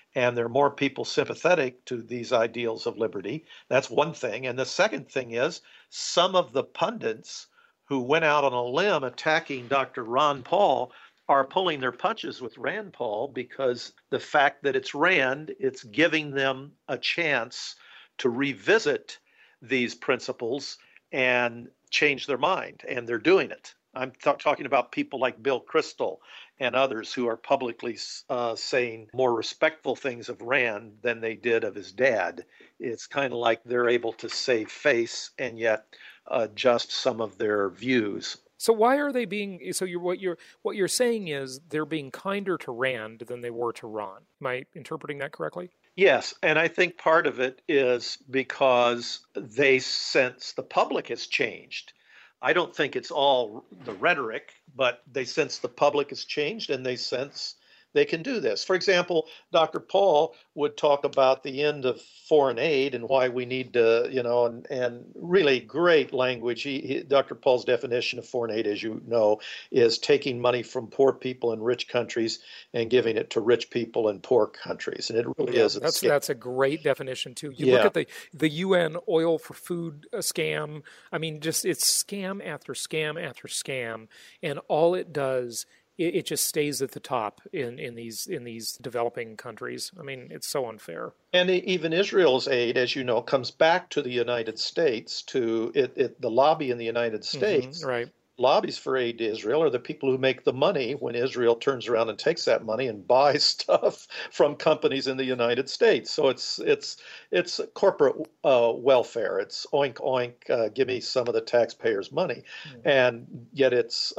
G: and there are more people sympathetic to these ideals of liberty. That's one thing. And the second thing is some of the pundits who went out on a limb attacking Dr. Ron Paul are pulling their punches with Rand Paul, because the fact that it's Rand, it's giving them a chance to revisit these principles and change their mind, and they're doing it. I'm talking about people like Bill Kristol and others who are publicly saying more respectful things of Rand than they did of his dad. It's kind of like they're able to save face and yet adjust some of their views.
C: So why are they being? So what you're saying is they're being kinder to Rand than they were to Ron. Am I interpreting that correctly?
G: Yes, and I think part of it is because they sense the public has changed. I don't think it's all the rhetoric, but they sense the public has changed and they sense they can do this. For example, Dr. Paul would talk about the end of foreign aid and why we need to, and really great language. Dr. Paul's definition of foreign aid, as you know, is taking money from poor people in rich countries and giving it to rich people in poor countries. And it really is.
C: That's a great definition too. You look at the UN oil for food scam. I mean, it's scam after scam after scam, and all it does, it just stays at the top in these developing countries. I mean, it's so unfair.
G: And even Israel's aid, as you know, comes back to the United States, to the lobby in the United States.
C: Right.
G: Lobbies for aid to Israel are the people who make the money when Israel turns around and takes that money and buys stuff from companies in the United States. So it's corporate welfare. It's oink oink, give me some of the taxpayers' money, and yet it's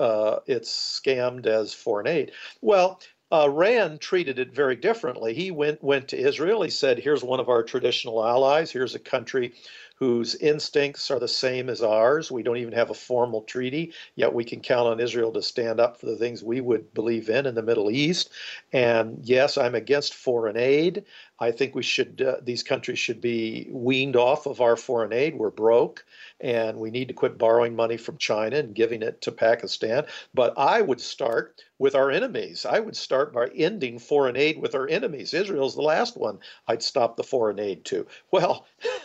G: scammed as foreign aid. Well, Rand treated it very differently. He went to Israel. He said, "Here's one of our traditional allies. Here's a country whose instincts are the same as ours. We don't even have a formal treaty, yet we can count on Israel to stand up for the things we would believe in the Middle East. And yes, I'm against foreign aid. I think these countries should be weaned off of our foreign aid. We're broke, and we need to quit borrowing money from China and giving it to Pakistan. But I would start with our enemies. I would start by ending foreign aid with our enemies. Israel's the last one I'd stop the foreign aid to." Well,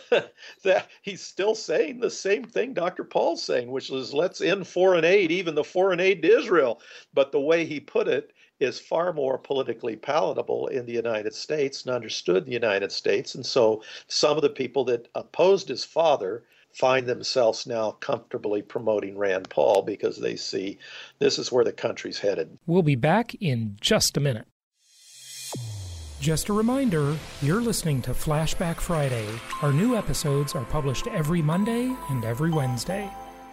G: he's still saying the same thing Dr. Paul's saying, which is let's end foreign aid, even the foreign aid to Israel. But the way he put it is far more politically palatable in the United States and understood the United States. And so some of the people that opposed his father find themselves now comfortably promoting Rand Paul because they see this is where the country's headed.
C: We'll be back in just a minute. Just a reminder, you're listening to Flashback Friday. Our new episodes are published every Monday and every Wednesday.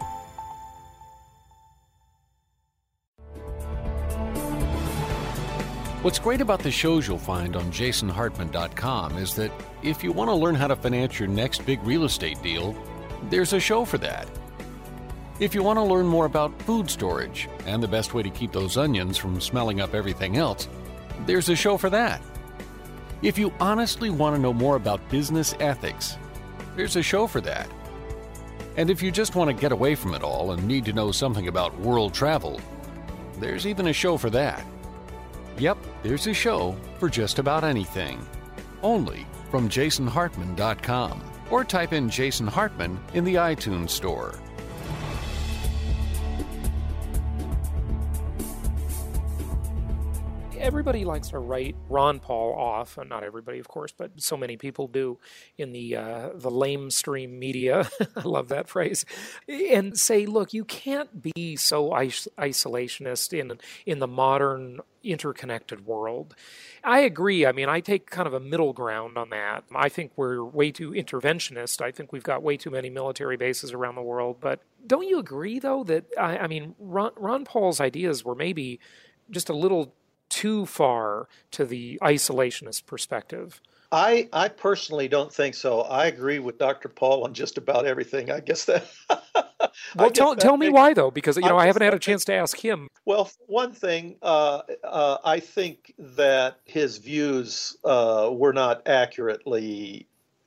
E: What's great about the shows you'll find on jasonhartman.com is that if you want to learn how to finance your next big real estate deal, there's a show for that. If you want to learn more about food storage and the best way to keep those onions from smelling up everything else, there's a show for that. If you honestly want to know more about business ethics, there's a show for that. And if you just want to get away from it all and need to know something about world travel, there's even a show for that. Yep, there's a show for just about anything. Only from jasonhartman.com. Or type in Jason Hartman in the iTunes store.
C: Everybody likes to write Ron Paul off, not everybody, of course, but so many people do in the lamestream media. I love that phrase. And say, look, you can't be so isolationist in the modern interconnected world. I agree. I mean, I take kind of a middle ground on that. I think we're way too interventionist. I think we've got way too many military bases around the world. But don't you agree, though, that, I mean, Ron Paul's ideas were maybe just a little too far to the isolationist perspective?
G: I personally don't think so. I agree with Dr. Paul on just about everything. I guess that...
C: Well, tell me why, though, because I haven't had a chance to ask him.
G: Well, one thing, I think that his views were not accurately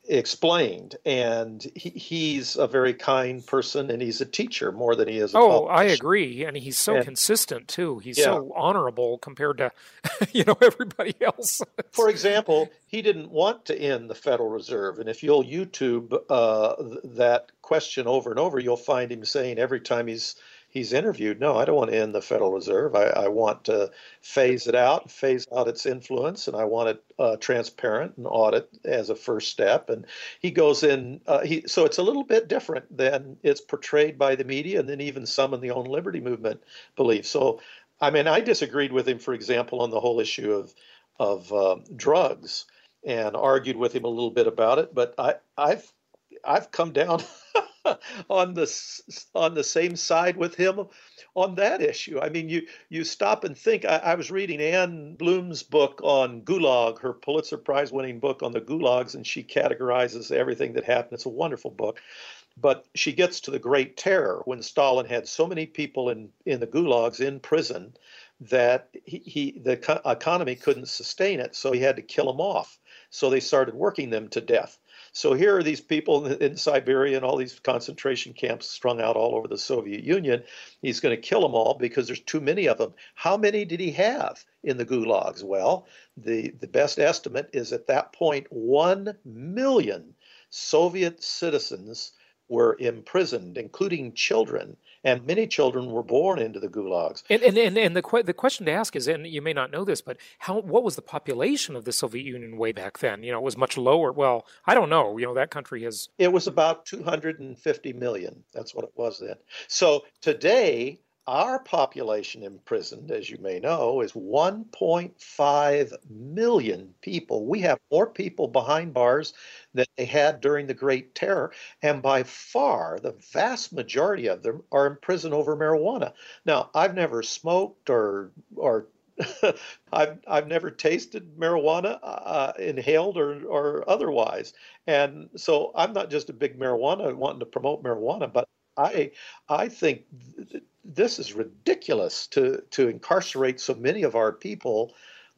G: explained. And he's a very kind person, and he's a teacher more than he is a
C: Oh, I
G: politician.
C: agree. And he's so
G: And
C: consistent too. He's
G: yeah,
C: so honorable compared to, everybody else.
G: for example, he didn't want to end the Federal Reserve. And if you'll YouTube that question over and over, you'll find him saying every time he's interviewed, no, I don't want to end the Federal Reserve. I want to phase out its influence, and I want it transparent and audit as a first step. And he goes in, so it's a little bit different than it's portrayed by the media, and then even some in the own liberty movement believe. So, I mean, I disagreed with him, for example, on the whole issue of drugs, and argued with him a little bit about it. But I've come down on the same side with him on that issue. I mean, you stop and think. I was reading Anne Bloom's book on Gulag, her Pulitzer Prize winning book on the Gulags, and she categorizes everything that happened. It's a wonderful book. But she gets to the Great Terror, when Stalin had so many people in the gulags in prison that the economy couldn't sustain it, so he had to kill them off. So they started working them to death. So here are these people in Siberia and all these concentration camps strung out all over the Soviet Union. He's going to kill them all because there's too many of them. How many did he have in the gulags? Well, the best estimate is at that point 1 million Soviet citizens were imprisoned, including children, and many children were born into the gulags.
C: And the question to ask is, and you may not know this, but what was the population of the Soviet Union way back then? It was much lower. Well, I don't know. That country has...
G: It was about 250 million. That's what it was then. So today, our population imprisoned, as you may know, is 1.5 million people. We have more people behind bars than they had during the Great Terror, and by far the vast majority of them are in prison over marijuana. Now, I've never smoked or I've never tasted marijuana, inhaled or otherwise, and so I'm not just a big marijuana wanting to promote marijuana, but I think this is ridiculous to incarcerate so many of our people.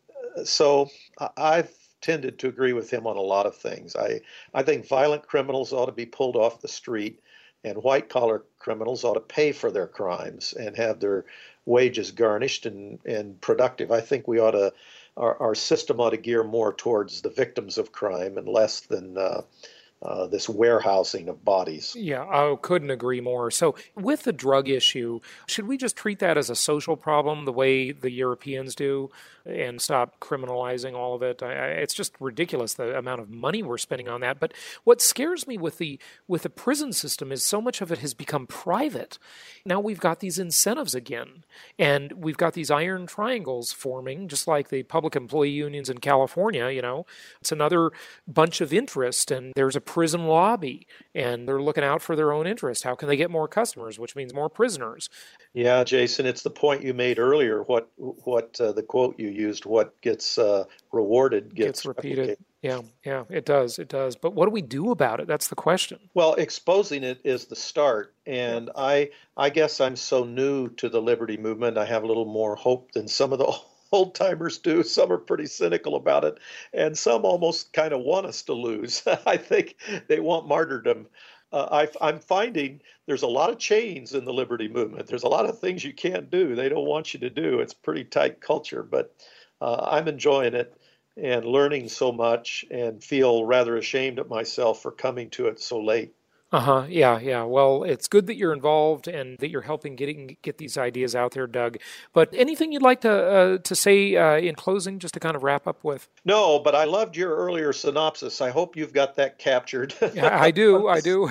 G: So I've tended to agree with him on a lot of things. I think violent criminals ought to be pulled off the street, and white-collar criminals ought to pay for their crimes and have their wages garnished and productive. I think we ought to, our system ought to gear more towards the victims of crime and less than this warehousing of bodies.
C: Yeah, I couldn't agree more. So with the drug issue, should we just treat that as a social problem the way the Europeans do and stop criminalizing all of it? It's just ridiculous, the amount of money we're spending on that. But what scares me with the prison system is so much of it has become private. Now we've got these incentives again, and we've got these iron triangles forming, just like the public employee unions in California. It's another bunch of interest, and there's a prison lobby, and they're looking out for their own interest. How can they get more customers, which means more prisoners?
G: Yeah, Jason, it's the point you made earlier. What the quote you used? What gets rewarded gets
C: repeated. Yeah, it does. But what do we do about it? That's the question.
G: Well, exposing it is the start. And I guess I'm so new to the liberty movement. I have a little more hope than some of the old timers do. Some are pretty cynical about it, and some almost kind of want us to lose. I think they want martyrdom. I'm finding there's a lot of chains in the liberty movement. There's a lot of things you can't do. They don't want you to do. It's pretty tight culture, but I'm enjoying it and learning so much, and feel rather ashamed of myself for coming to it so late.
C: Yeah. Well, it's good that you're involved and that you're helping get these ideas out there, Doug. But anything you'd like to say in closing, just to kind of wrap up with?
G: No, but I loved your earlier synopsis. I hope you've got that captured.
C: Yeah, I do.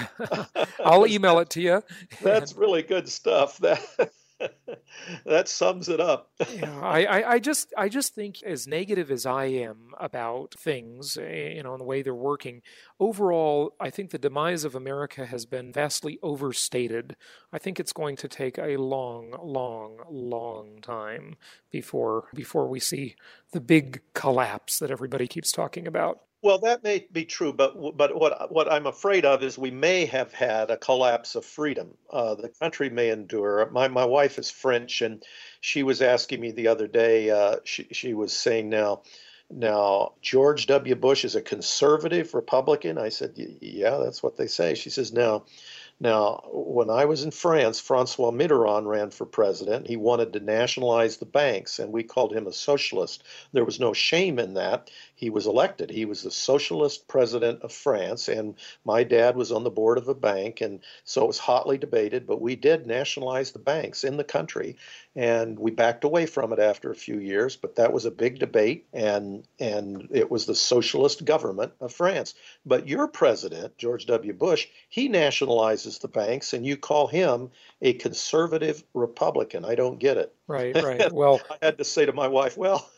C: I'll email it to you.
G: That's really good stuff. That sums it up.
C: Yeah, I just think, as negative as I am about things, and the way they're working, overall, I think the demise of America has been vastly overstated. I think it's going to take a long, long, long time before we see the big collapse that everybody keeps talking about.
G: Well, that may be true, but what I'm afraid of is we may have had a collapse of freedom. The country may endure. My wife is French, and she was asking me the other day. She was saying now, Now, George W. Bush is a conservative Republican. I said, yeah, that's what they say. She says, now, when I was in France, Francois Mitterrand ran for president. He wanted to nationalize the banks, and we called him a socialist. There was no shame in that. He was elected. He was the socialist president of France, and my dad was on the board of a bank, and so it was hotly debated, but we did nationalize the banks in the country, and we backed away from it after a few years, but that was a big debate, and it was the socialist government of France. But your president, George W. Bush, he nationalizes the banks, and you call him a conservative Republican. I don't get it.
C: Right. Well,
G: I had to say to my wife, well,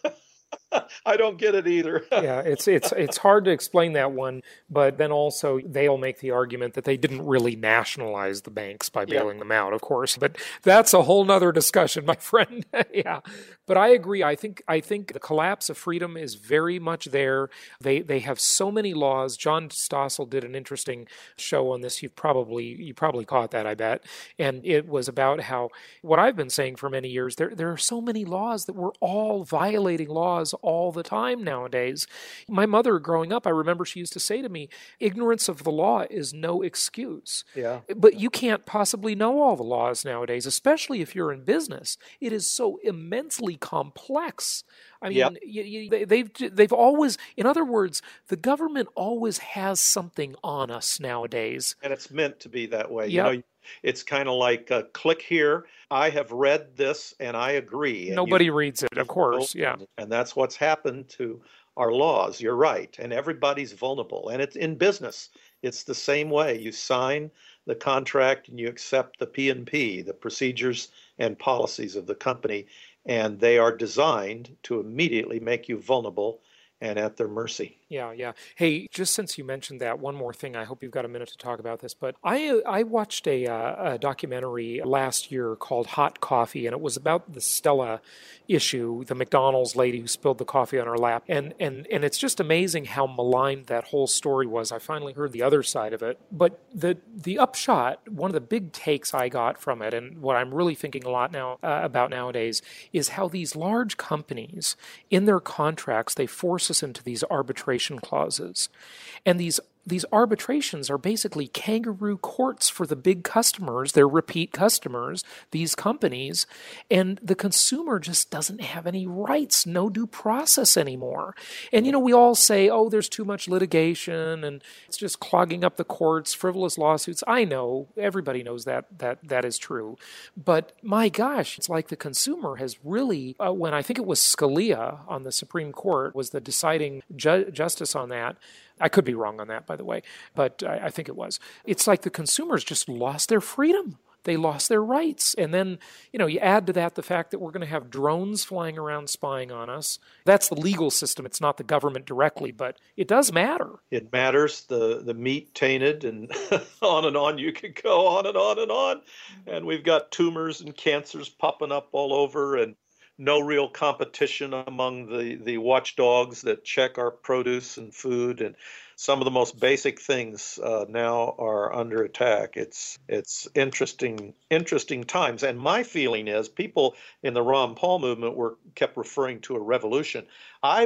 G: I don't get it either.
C: Yeah, it's hard to explain that one, but then also they'll make the argument that they didn't really nationalize the banks by bailing them out, of course. But that's a whole nother discussion, my friend. Yeah, but I agree. I think the collapse of freedom is very much there. They have so many laws. John Stossel did an interesting show on this. You probably caught that, I bet. And it was about how what I've been saying for many years. There are so many laws that we're all violating laws all the time nowadays. My mother, growing up, I remember she used to say to me, ignorance of the law is no excuse.
G: Yeah.
C: But you can't possibly know all the laws nowadays, especially if you're in business. It is so immensely complex. I mean,
G: Yep.
C: they've always, in other words, the government always has something on us nowadays.
G: And it's meant to be that way.
C: Yep.
G: You know, it's kind of like click here. I have read this and I agree. And
C: Nobody reads it, of course. Yeah.
G: And that's what's happened to our laws. You're right. And everybody's vulnerable. And it's in business. It's the same way. You sign the contract and you accept the P&P, the procedures and policies of the company, and they are designed to immediately make you vulnerable and at their mercy.
C: Yeah. Hey, just since you mentioned that, one more thing. I hope you've got a minute to talk about this. But I watched a documentary last year called Hot Coffee, and it was about the Stella issue, the McDonald's lady who spilled the coffee on her lap. And it's just amazing how maligned that whole story was. I finally heard the other side of it. But the upshot, one of the big takes I got from it, and what I'm really thinking a lot now about nowadays, is how these large companies, in their contracts, they force us into these arbitration clauses. And these arbitrations are basically kangaroo courts for the big customers, their repeat customers, these companies, and the consumer just doesn't have any rights, no due process anymore. And, we all say, oh, there's too much litigation and it's just clogging up the courts, frivolous lawsuits. I know, everybody knows that is true. But my gosh, it's like the consumer has really, when I think it was Scalia on the Supreme Court was the deciding justice on that. I could be wrong on that, by the way, but I think it was. It's like the consumers just lost their freedom. They lost their rights. And then, you add to that the fact that we're going to have drones flying around spying on us. That's the legal system. It's not the government directly, but it does matter.
G: It matters. The meat tainted and on and on. You could go on and on and on. And we've got tumors and cancers popping up all over, and no real competition among the watchdogs that check our produce and food, and some of the most basic things now are under attack. It's interesting times, and my feeling is people in the Ron Paul movement kept referring to a revolution. I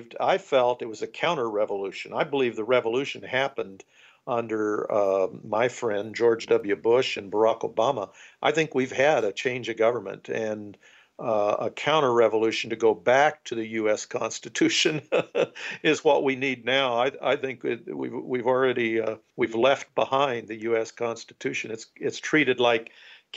G: felt it was a counter-revolution. I believe the revolution happened under my friend George W. Bush and Barack Obama. I think we've had a change of government and a counter-revolution to go back to the U.S. Constitution is what we need now. I think we've already left behind the U.S. Constitution. It's treated like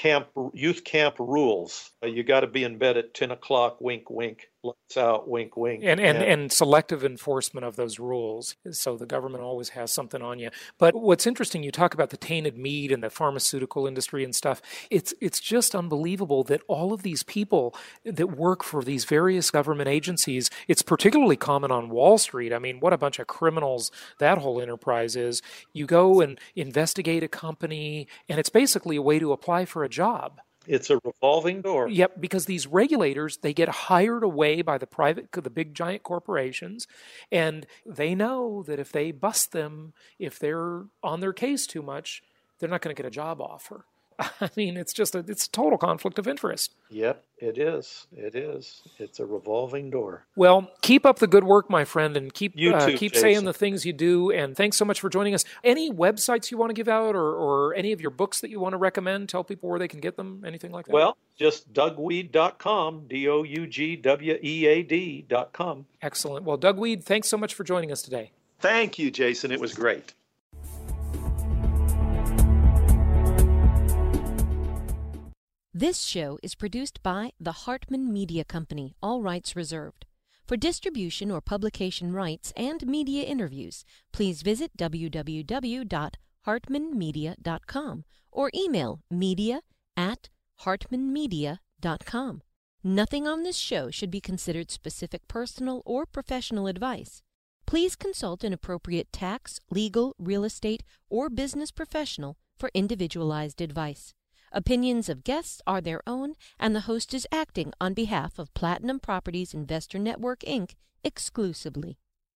G: youth camp rules. You got to be in bed at 10 o'clock. Wink, wink. Lights out. Wink, wink.
C: And selective enforcement of those rules. So the government always has something on you. But what's interesting, you talk about the tainted meat and the pharmaceutical industry and stuff. It's just unbelievable that all of these people that work for these various government agencies, it's particularly common on Wall Street. I mean, what a bunch of criminals that whole enterprise is. You go and investigate a company, and it's basically a way to apply for a job.
G: It's a revolving door.
C: Yep, because these regulators, they get hired away by the big giant corporations, and they know that if they bust them, if they're on their case too much, they're not going to get a job offer. I mean, it's a total conflict of interest.
G: Yep, it is. It is. It's a revolving door.
C: Well, keep up the good work, my friend, and keep
G: Jason.
C: saying the things you do. And thanks so much for joining us. Any websites you want to give out, or any of your books that you want to recommend? Tell people where they can get them. Anything like that?
G: Well, just DougWead.com, DougWead.com.
C: Excellent. Well, Doug Wead, thanks so much for joining us today.
G: Thank you, Jason. It was great.
F: This show is produced by the Hartman Media Company, all rights reserved. For distribution or publication rights and media interviews, please visit www.hartmanmedia.com or email media@hartmanmedia.com. Nothing on this show should be considered specific personal or professional advice. Please consult an appropriate tax, legal, real estate, or business professional for individualized advice. Opinions of guests are their own, and the host is acting on behalf of Platinum Properties Investor Network, Inc. exclusively.